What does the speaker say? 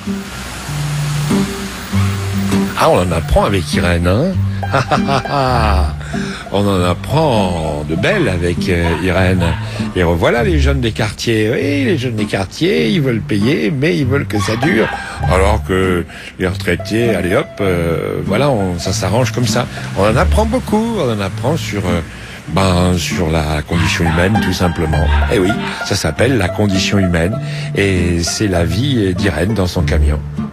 Ah, on en apprend avec Irène, hein. On en apprend de belles avec Irène. Et revoilà les jeunes des quartiers. Oui, les jeunes des quartiers, ils veulent payer, mais ils veulent que ça dure. Alors que les retraités, allez hop, voilà, ça s'arrange comme ça. On en apprend beaucoup, on en apprend sur la condition humaine, tout simplement. Et oui, ça s'appelle la condition humaine. Et c'est la vie d'Irène dans son camion.